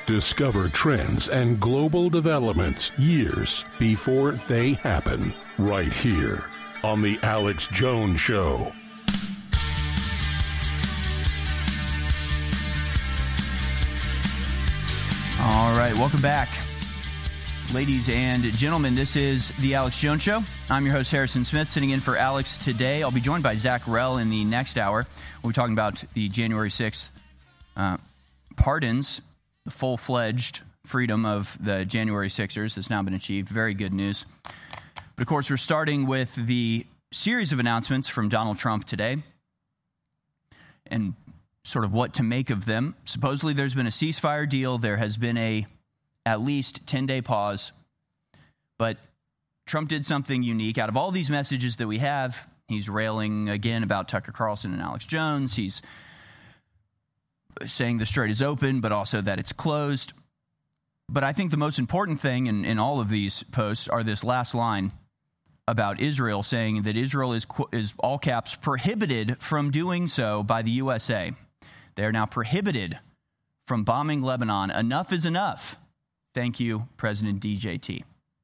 Discover trends and global developments years before they happen, right here on The Alex Jones Show. All right, welcome back. Ladies and gentlemen, this is The Alex Jones Show. I'm your host, Harrison Smith, sitting in for Alex today. I'll be joined by Zach Rell in the next hour. We'll be talking about the January 6th pardons, the full-fledged freedom of the January Sixers has now been achieved. Very good news. But, of course, we're starting with the series of announcements from Donald Trump today and sort of what to make of them. Supposedly there's been a ceasefire deal. There has been a at least 10-day pause. But Trump did something unique. Out of all these messages that we have, he's railing again about Tucker Carlson and Alex Jones. He's saying the strait is open, but also that it's closed. But I think the most important thing in all of these posts are this last line about Israel, saying that Israel is all caps prohibited from doing so by the USA. They are now prohibited from bombing Lebanon. Enough is enough. Thank you, President DJT.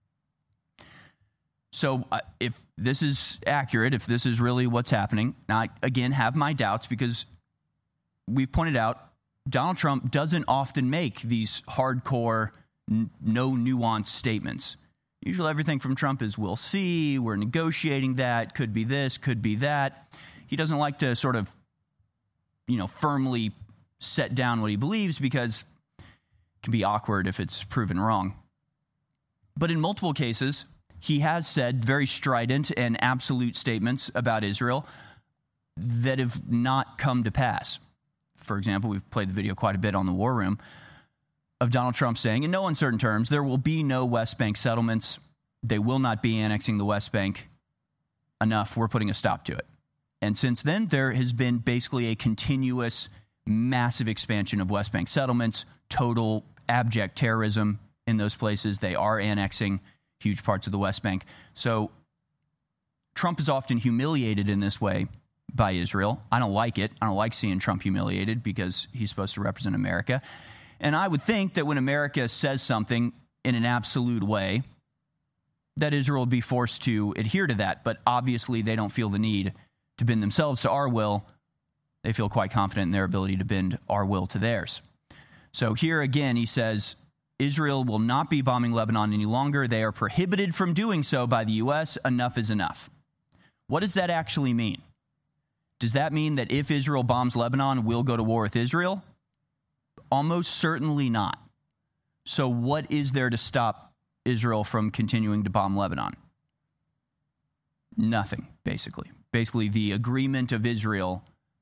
So if this is accurate, if this is really what's happening, now I, again, have my doubts because we've pointed out Donald Trump doesn't often make these hardcore, no nuance statements. Usually everything from Trump is, we'll see, we're negotiating that, could be this, could be that. He doesn't like to sort of, firmly set down what he believes because it can be awkward if it's proven wrong. But in multiple cases, he has said very strident and absolute statements about Israel that have not come to pass. For example, we've played the video quite a bit on the War Room of Donald Trump saying, in no uncertain terms, there will be no West Bank settlements. They will not be annexing the West Bank. Enough. We're putting a stop to it. And since then, there has been basically a continuous, massive expansion of West Bank settlements, total abject terrorism in those places. They are annexing huge parts of the West Bank. So Trump is often humiliated in this way by Israel. I don't like it. I don't like seeing Trump humiliated because he's supposed to represent America. And I would think that when America says something in an absolute way, that Israel would be forced to adhere to that. But obviously they don't feel the need to bend themselves to our will. They feel quite confident in their ability to bend our will to theirs. So here again, he says, Israel will not be bombing Lebanon any longer. They are prohibited from doing so by the U.S. Enough is enough. What does that actually mean? Does that mean that if Israel bombs Lebanon, we'll go to war with Israel? Almost certainly not. So what is there to stop Israel from continuing to bomb Lebanon? Nothing, basically. Basically, the agreement of Israel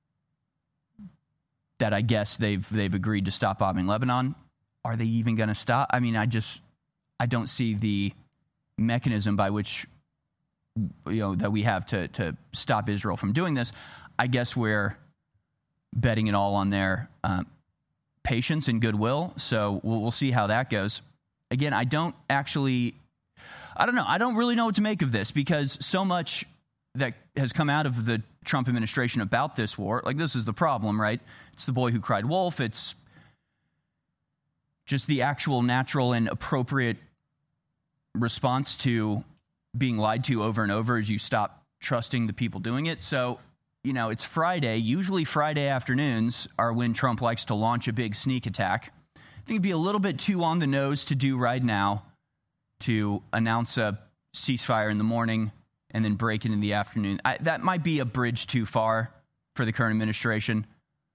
that I guess they've agreed to stop bombing Lebanon. Are they even going to stop? I mean, I don't see the mechanism by which that we have to stop Israel from doing this. I guess we're betting it all on their patience and goodwill. So we'll see how that goes. Again, I don't know. I don't really know what to make of this because so much that has come out of the Trump administration about this war, like this is the problem, right? It's the boy who cried wolf. It's just the actual natural and appropriate response to being lied to over and over as you stop trusting the people doing it. So, it's Friday. Usually Friday afternoons are when Trump likes to launch a big sneak attack. I think it'd be a little bit too on the nose to do right now to announce a ceasefire in the morning and then break it in the afternoon. That might be a bridge too far for the current administration.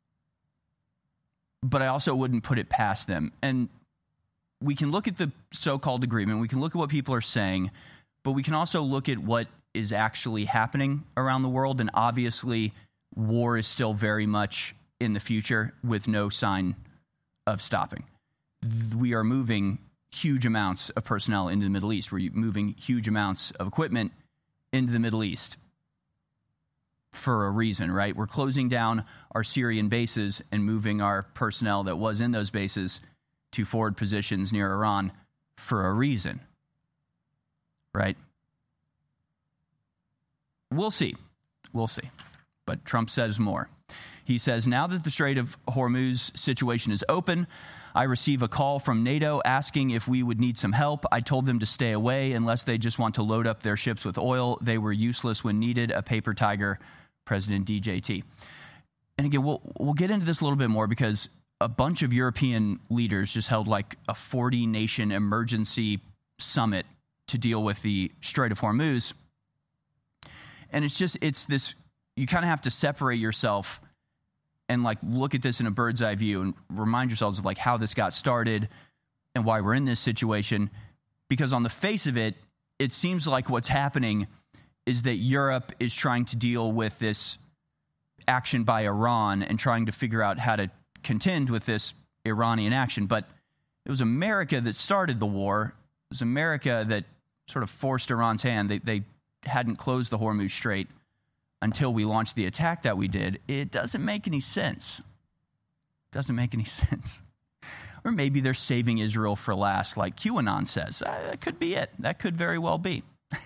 But I also wouldn't put it past them. And we can look at the so-called agreement. We can look at what people are saying. But we can also look at what is actually happening around the world. And obviously, war is still very much in the future with no sign of stopping. We are moving huge amounts of personnel into the Middle East. We're moving huge amounts of equipment into the Middle East for a reason, right? We're closing down our Syrian bases and moving our personnel that was in those bases to forward positions near Iran for a reason, right? We'll see. But Trump says more. He says, now that the Strait of Hormuz situation is open, I receive a call from NATO asking if we would need some help. I told them to stay away unless they just want to load up their ships with oil. They were useless when needed. A paper tiger, President DJT. And again, we'll get into this a little bit more because a bunch of European leaders just held like a 40-nation emergency summit to deal with the Strait of Hormuz. And it's this, you kind of have to separate yourself and like look at this in a bird's eye view and remind yourselves of like how this got started and why we're in this situation. Because on the face of it, it seems like what's happening is that Europe is trying to deal with this action by Iran and trying to figure out how to contend with this Iranian action. But it was America that started the war. It was America that sort of forced Iran's hand. They hadn't closed the Hormuz Strait until we launched the attack that we did. It doesn't make any sense. Doesn't make any sense. Or maybe they're saving Israel for last, like QAnon says. That could be it. That could very well be.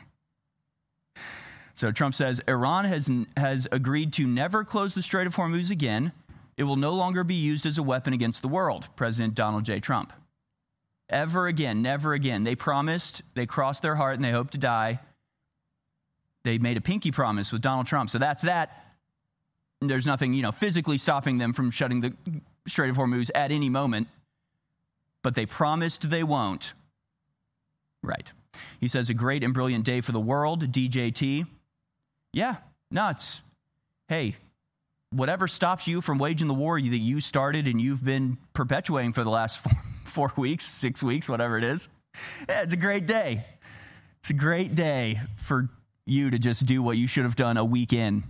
So Trump says, Iran has agreed to never close the Strait of Hormuz again. It will no longer be used as a weapon against the world. President Donald J. Trump. Ever again, never again. They promised, they crossed their heart, and they hope to die. They made a pinky promise with Donald Trump. So that's that. There's nothing, physically stopping them from shutting the Strait of Hormuz at any moment. But they promised they won't. Right. He says, a great and brilliant day for the world, DJT. Yeah, nuts. Hey, whatever stops you from waging the war that you started and you've been perpetuating for the last 4 weeks, 6 weeks, whatever it is. Yeah, it's a great day. It's a great day for you to just do what you should have done a week in.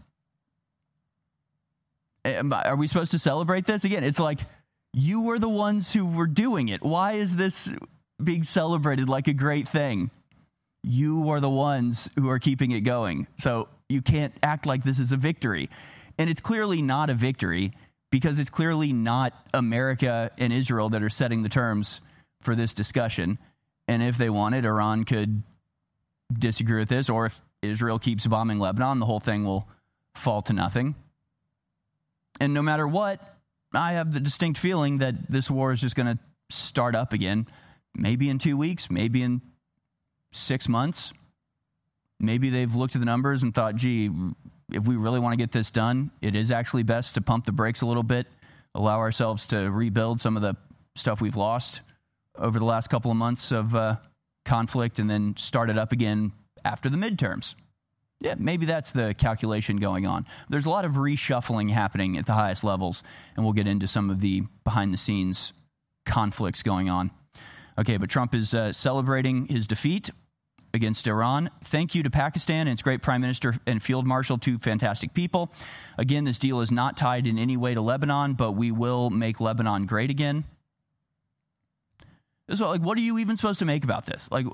Are we supposed to celebrate this? Again, it's like you were the ones who were doing it. Why is this being celebrated like a great thing? You are the ones who are keeping it going. So you can't act like this is a victory. And it's clearly not a victory because it's clearly not America and Israel that are setting the terms for this discussion. And if they wanted, Iran could disagree with this, or if Israel keeps bombing Lebanon, the whole thing will fall to nothing. And no matter what, I have the distinct feeling that this war is just going to start up again, maybe in 2 weeks, maybe in 6 months. Maybe they've looked at the numbers and thought, gee, if we really want to get this done, it is actually best to pump the brakes a little bit, allow ourselves to rebuild some of the stuff we've lost over the last couple of months of conflict and then start it up again after the midterms. Yeah, maybe that's the calculation going on. There's a lot of reshuffling happening at the highest levels, and we'll get into some of the behind-the-scenes conflicts going on. Okay, but Trump is celebrating his defeat against Iran. Thank you to Pakistan and its great prime minister and field marshal, two fantastic people. Again, this deal is not tied in any way to Lebanon, but we will make Lebanon great again. So, like, what are you even supposed to make about this? Like,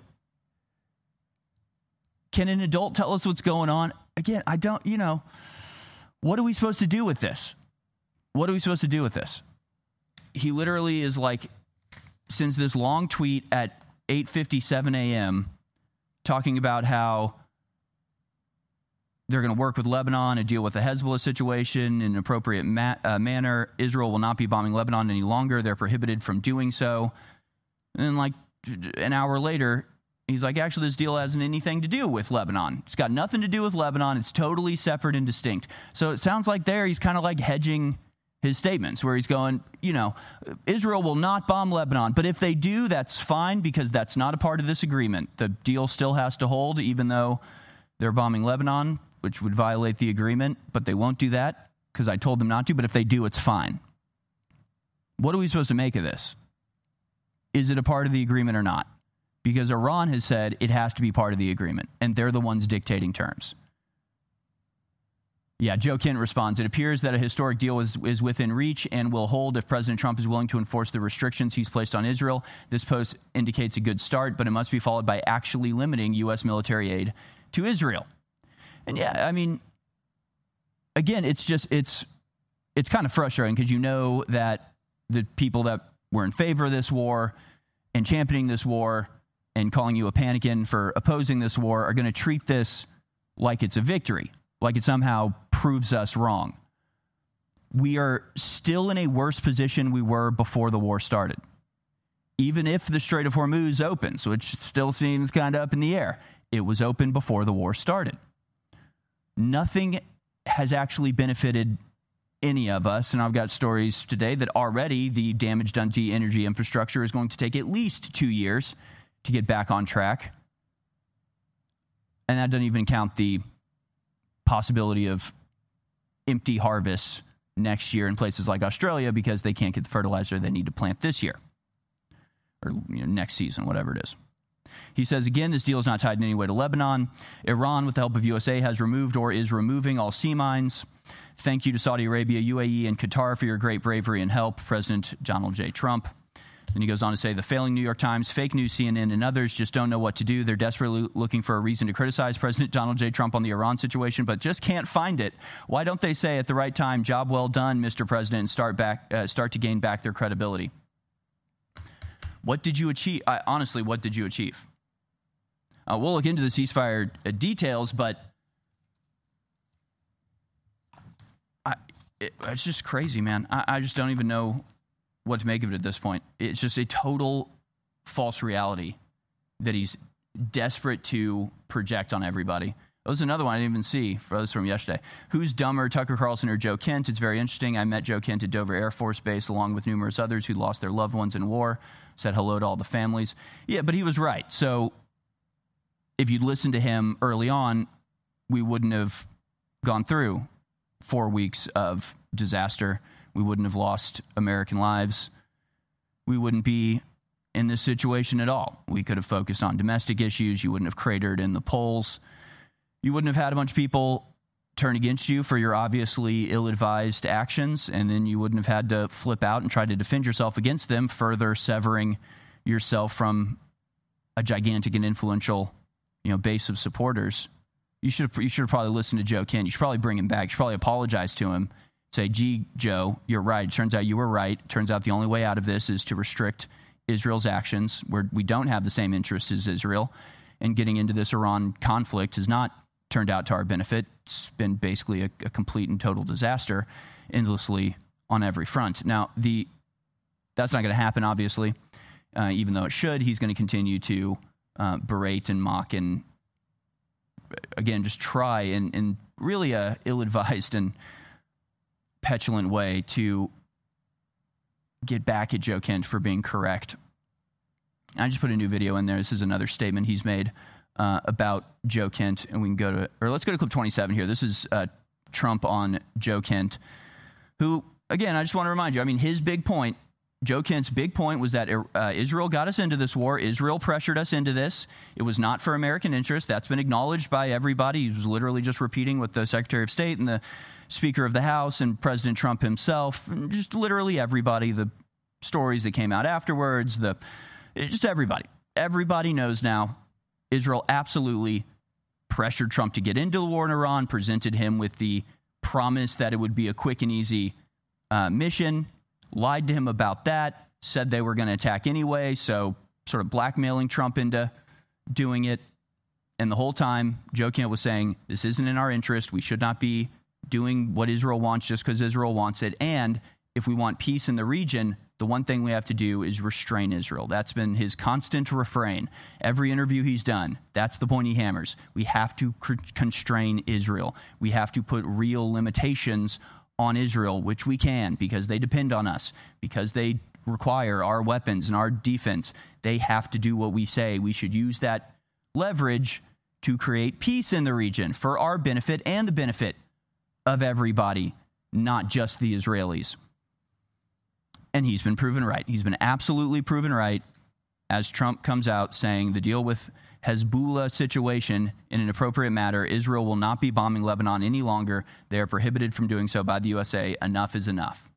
can an adult tell us what's going on? Again, I don't, what are we supposed to do with this? What are we supposed to do with this? He literally is like, sends this long tweet at 8:57 a.m. talking about how they're going to work with Lebanon and deal with the Hezbollah situation in an appropriate manner. Israel will not be bombing Lebanon any longer. They're prohibited from doing so. And then like an hour later, he's like, actually, this deal hasn't anything to do with Lebanon. It's got nothing to do with Lebanon. It's totally separate and distinct. So it sounds like he's kind of like hedging his statements where he's going, Israel will not bomb Lebanon. But if they do, that's fine because that's not a part of this agreement. The deal still has to hold even though they're bombing Lebanon, which would violate the agreement. But they won't do that because I told them not to. But if they do, it's fine. What are we supposed to make of this? Is it a part of the agreement or not? Because Iran has said it has to be part of the agreement, and they're the ones dictating terms. Yeah, Joe Kent responds, it appears that a historic deal is within reach and will hold if President Trump is willing to enforce the restrictions he's placed on Israel. This post indicates a good start, but it must be followed by actually limiting U.S. military aid to Israel. And yeah, I mean, again, it's kind of frustrating because you know that the people that were in favor of this war and championing this war and calling you a panikin for opposing this war are going to treat this like it's a victory, like it somehow proves us wrong. we are still in a worse position we were before the war started. Even if the Strait of Hormuz opens, which still seems kind of up in the air, it was open before the war started. Nothing has actually benefited any of us, and I've got stories today that already the damage done to energy infrastructure is going to take at least 2 years to get back on track. And that doesn't even count the possibility of empty harvests next year in places like Australia because they can't get the fertilizer they need to plant this year or next season, whatever it is. He says, again, this deal is not tied in any way to Lebanon. Iran, with the help of USA, has removed or is removing all sea mines. Thank you to Saudi Arabia, UAE, and Qatar for your great bravery and help, President Donald J. Trump. Then he goes on to say, the failing New York Times, fake news, CNN, and others just don't know what to do. They're desperately looking for a reason to criticize President Donald J. Trump on the Iran situation, but just can't find it. Why don't they say at the right time, job well done, Mr. President, and start to gain back their credibility? What did you achieve? Honestly, what did you achieve? We'll look into the ceasefire details, but it's just crazy, man. I just don't even know what to make of it at this point. It's just a total false reality that he's desperate to project on everybody. That was another one I didn't even see. For those from yesterday. Who's dumber, Tucker Carlson or Joe Kent? It's very interesting. I met Joe Kent at Dover Air Force Base along with numerous others who lost their loved ones in war. Said hello to all the families. Yeah, but he was right. So if you'd listened to him early on, we wouldn't have gone through 4 weeks of disaster. We wouldn't have lost American lives. We wouldn't be in this situation at all. We could have focused on domestic issues. You wouldn't have cratered in the polls. You wouldn't have had a bunch of people turn against you for your obviously ill-advised actions, and then you wouldn't have had to flip out and try to defend yourself against them, further severing yourself from a gigantic and influential, base of supporters. You should have probably listened to Joe Kent. You should probably bring him back. You should probably apologize to him. Say, gee, Joe, you're right. Turns out you were right. Turns out the only way out of this is to restrict Israel's actions, where we don't have the same interests as Israel. And getting into this Iran conflict has not turned out to our benefit. It's been basically a complete and total disaster, endlessly on every front. Now, that's not going to happen, obviously, even though it should. He's going to continue to berate and mock and, again, just try in really a ill-advised and petulant way to get back at Joe Kent for being correct. I just put a new video in there. This is another statement he's made about Joe Kent, and we can let's go to clip 27 here. This is Trump on Joe Kent, who, again, I just want to remind you, his big point, Joe Kent's big point was that Israel got us into this war. Israel pressured us into this. It was not for American interest. That's been acknowledged by everybody. He was literally just repeating what the Secretary of State and the Speaker of the House and President Trump himself, and just literally everybody, the stories that came out afterwards, just everybody. Everybody knows now Israel absolutely pressured Trump to get into the war in Iran, presented him with the promise that it would be a quick and easy mission, lied to him about that, said they were going to attack anyway, so sort of blackmailing Trump into doing it. And the whole time, Joe Kent was saying, this isn't in our interest. We should not be doing what Israel wants just because Israel wants it. And if we want peace in the region, the one thing we have to do is restrain Israel. That's been his constant refrain. Every interview he's done, that's the point he hammers. We have to constrain Israel. We have to put real limitations on Israel, which we can because they depend on us, because they require our weapons and our defense. They have to do what we say. We should use that leverage to create peace in the region for our benefit and the benefit of everybody, not just the Israelis. And he's been proven right. He's been absolutely proven right as Trump comes out saying the deal with Hezbollah situation in an appropriate matter. Israel will not be bombing Lebanon any longer. They are prohibited from doing so by the USA. Enough is enough.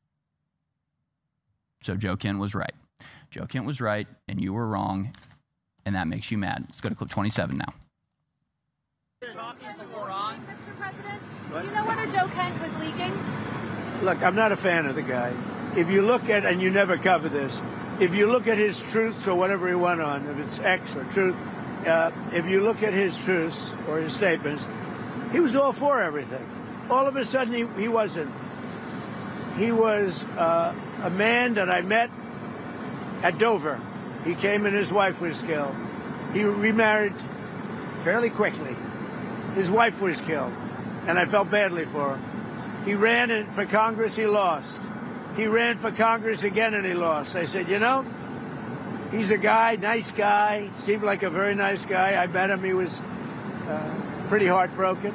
So Joe Kent was right. Joe Kent was right, and you were wrong, and that makes you mad. Let's go to clip 27 now. Talking to Iran. Mr. President, do you know whether Joe Kent was leaking? Look, I'm not a fan of the guy. If you look at, and you never cover this, if you look at his truths or whatever he went on, if it's X or truth, if you look at his truths or his statements, he was all for everything. All of a sudden, he wasn't. he was a man that I met at Dover. He came and his wife was killed. He remarried fairly quickly. His wife was killed, and I felt badly for him. He ran for Congress, he lost. He ran for Congress again, and he lost. I said, you know, he's a guy, nice guy, seemed like a very nice guy. I met him. He was pretty heartbroken,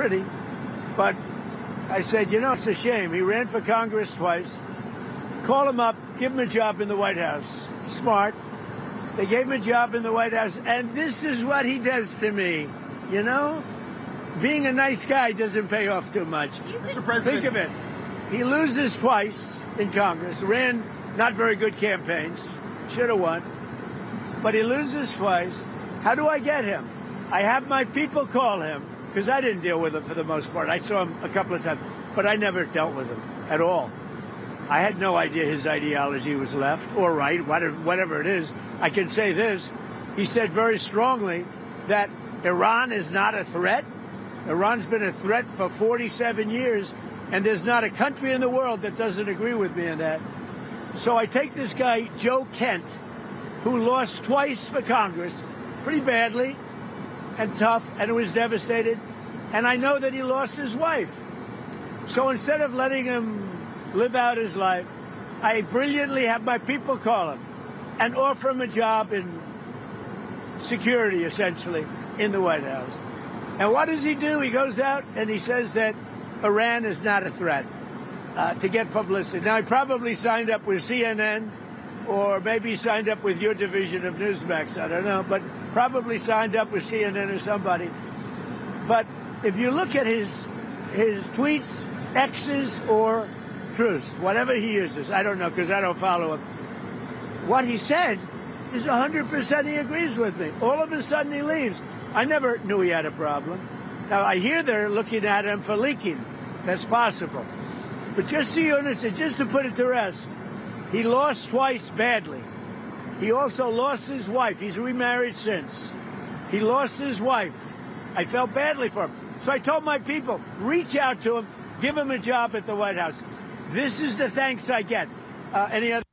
But I said, you know, it's a shame. He ran for Congress twice. Call him up, give him a job in the White House. Smart. They gave him a job in the White House, and this is what he does to me, you know? Being a nice guy doesn't pay off too much. Mr. President. Think of it. He loses twice in Congress, ran not very good campaigns, should have won, but he loses twice. How do I get him? I have my people call him, because I didn't deal with him for the most part. I saw him a couple of times, but I never dealt with him at all. I had no idea his ideology was left or right, whatever it is. I can say this. He said very strongly that Iran is not a threat. Iran's been a threat for 47 years, and there's not a country in the world that doesn't agree with me on that. So I take this guy, Joe Kent, who lost twice for Congress, pretty badly and tough, and was devastated, and I know that he lost his wife. So instead of letting him live out his life, I brilliantly have my people call him and offer him a job in security, essentially, in the White House. And what does he do? He goes out and he says that Iran is not a threat to get publicity. Now, he probably signed up with CNN or maybe signed up with your division of Newsmax. I don't know, but probably signed up with CNN or somebody. But if you look at his tweets, X's or Truths, whatever he uses, I don't know because I don't follow him. What he said is 100% he agrees with me. All of a sudden he leaves. I never knew he had a problem. Now, I hear they're looking at him for leaking. That's possible. But just so you understand, just to put it to rest, he lost twice badly. He also lost his wife. He's remarried since. He lost his wife. I felt badly for him. So I told my people, reach out to him, give him a job at the White House. This is the thanks I get. Any other?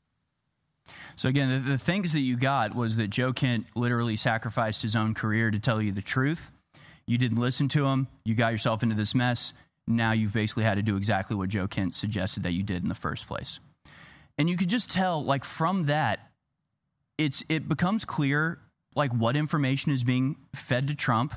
So again, the things that you got was that Joe Kent literally sacrificed his own career to tell you the truth. You didn't listen to him. You got yourself into this mess. Now you've basically had to do exactly what Joe Kent suggested that you did in the first place. And you could just tell, like, from that, it becomes clear, like, what information is being fed to Trump.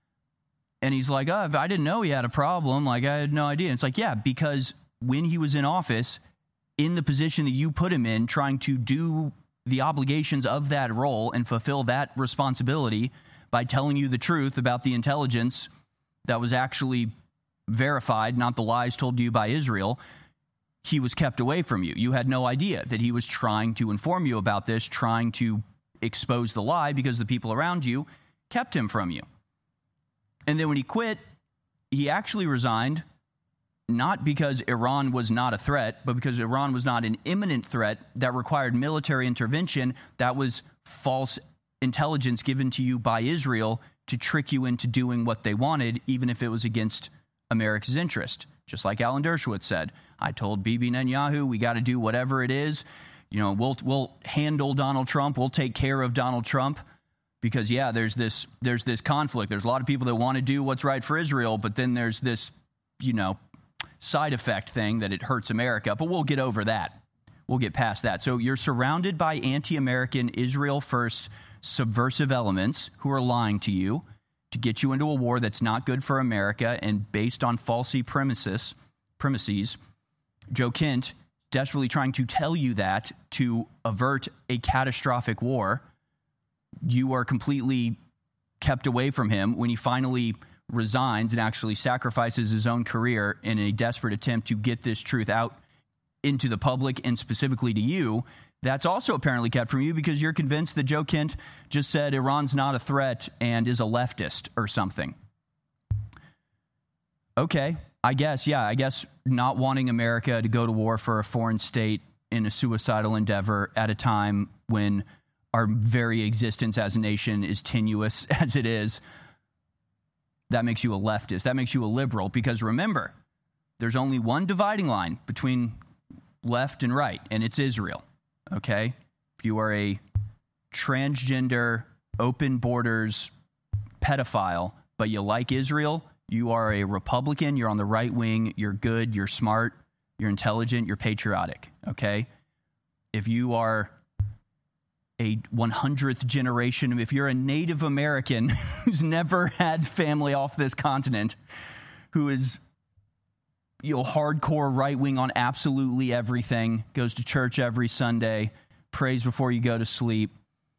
And he's like, oh, I didn't know he had a problem. Like, I had no idea. And it's like, yeah, because when he was in office, in the position that you put him in, trying to do the obligations of that role and fulfill that responsibility by telling you the truth about the intelligence that was actually verified, not the lies told to you by Israel, he was kept away from you. You had no idea that he was trying to inform you about this, trying to expose the lie because the people around you kept him from you. And then when he quit, he actually resigned, not because Iran was not a threat, but because Iran was not an imminent threat that required military intervention. That was false intelligence given to you by Israel to trick you into doing what they wanted, even if it was against America's interest. Just like Alan Dershowitz said, I told Bibi Netanyahu, we got to do whatever it is. You know, we'll handle Donald Trump. We'll take care of Donald Trump. Because, yeah, there's this conflict. There's a lot of people that want to do what's right for Israel, but then there's this, you know, side effect thing that it hurts America. But we'll get over that. We'll get past that. So you're surrounded by anti-American, Israel-first subversive elements who are lying to you to get you into a war that's not good for America and based on falsy premises. Joe Kent desperately trying to tell you that to avert a catastrophic war. You are completely kept away from him when he finally resigns and actually sacrifices his own career in a desperate attempt to get this truth out into the public and specifically to you. That's also apparently kept from you because you're convinced that Joe Kent just said Iran's not a threat and is a leftist or something. Okay, I guess not wanting America to go to war for a foreign state in a suicidal endeavor at a time when our very existence as a nation is tenuous as it is, that makes you a leftist. That makes you a liberal because remember, there's only one dividing line between left and right, and it's Israel, okay? If you are a transgender, open borders pedophile, but you like Israel, you are a Republican, you're on the right wing, you're good, you're smart, you're intelligent, you're patriotic, okay? If you are a 100th generation, if you're a Native American who's never had family off this continent, who is, hardcore right wing on absolutely everything, goes to church every Sunday, prays before you go to sleep,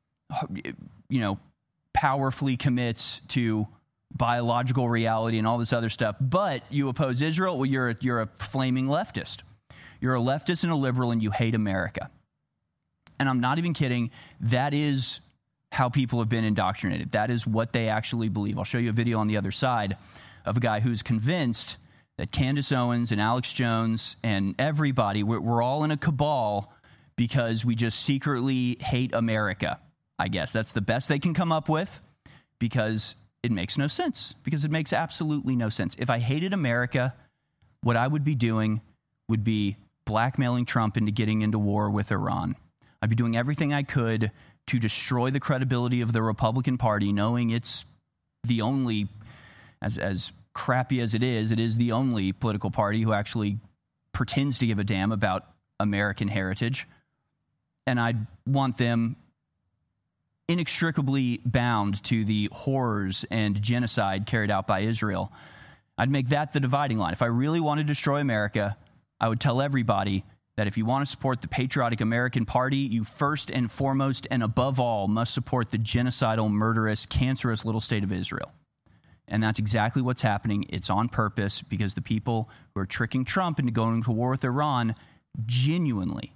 powerfully commits to biological reality and all this other stuff, but you oppose Israel, well, you're a flaming leftist. You're a leftist and a liberal, and you hate America. And I'm not even kidding. That is how people have been indoctrinated. That is what they actually believe. I'll show you a video on the other side of a guy who's convinced that Candace Owens and Alex Jones and everybody, we're all in a cabal because we just secretly hate America. I guess that's the best they can come up with, because it makes no sense, because it makes absolutely no sense. If I hated America, what I would be doing would be blackmailing Trump into getting into war with Iran. I'd be doing everything I could to destroy the credibility of the Republican Party, knowing it's the only, as crappy as it is the only political party who actually pretends to give a damn about American heritage. And I'd want them inextricably bound to the horrors and genocide carried out by Israel. I'd make that the dividing line. If I really want to destroy America, I would tell everybody that if you want to support the patriotic American Party, you first and foremost and above all must support the genocidal, murderous, cancerous little state of Israel. And that's exactly what's happening. It's on purpose, because the people who are tricking Trump into going to war with Iran genuinely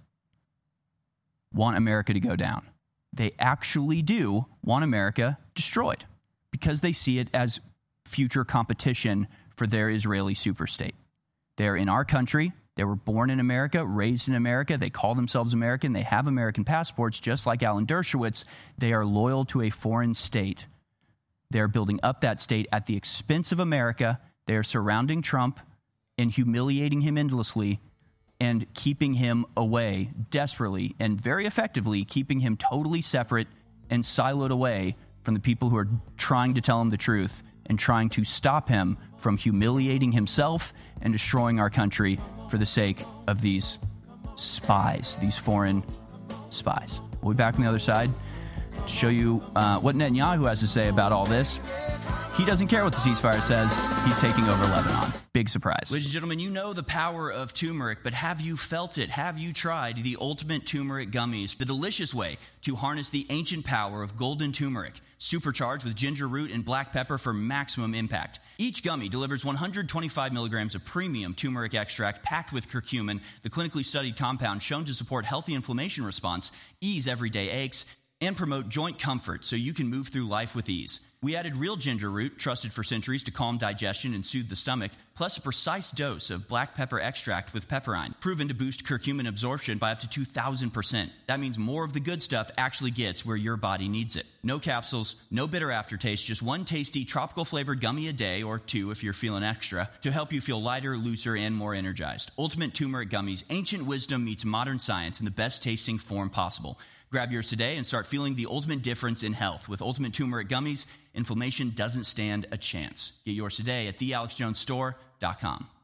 want America to go down. They actually do want America destroyed, because they see it as future competition for their Israeli superstate. They're in our country. They were born in America, raised in America. They call themselves American. They have American passports, just like Alan Dershowitz. They are loyal to a foreign state. They're building up that state at the expense of America. They are surrounding Trump and humiliating him endlessly and keeping him away desperately and very effectively, keeping him totally separate and siloed away from the people who are trying to tell him the truth and trying to stop him from humiliating himself and destroying our country for the sake of these spies, these foreign spies. We'll be back on the other side to show you what Netanyahu has to say about all this. He doesn't care what the ceasefire says. He's taking over Lebanon. Big surprise. Ladies and gentlemen, you know the power of turmeric, but have you felt it? Have you tried the ultimate turmeric gummies, the delicious way to harness the ancient power of golden turmeric, supercharged with ginger root and black pepper for maximum impact? Each gummy delivers 125 milligrams of premium turmeric extract packed with curcumin, the clinically studied compound shown to support healthy inflammation response, ease everyday aches, and promote joint comfort so you can move through life with ease. We added real ginger root, trusted for centuries to calm digestion and soothe the stomach, plus a precise dose of black pepper extract with pepperine, proven to boost curcumin absorption by up to 2,000%. That means more of the good stuff actually gets where your body needs it. No capsules, no bitter aftertaste, just one tasty tropical flavored gummy a day, or two if you're feeling extra, to help you feel lighter, looser, and more energized. Ultimate Turmeric Gummies, ancient wisdom meets modern science in the best tasting form possible. Grab yours today and start feeling the ultimate difference in health. With Ultimate Turmeric Gummies, inflammation doesn't stand a chance. Get yours today at thealexjonesstore.com.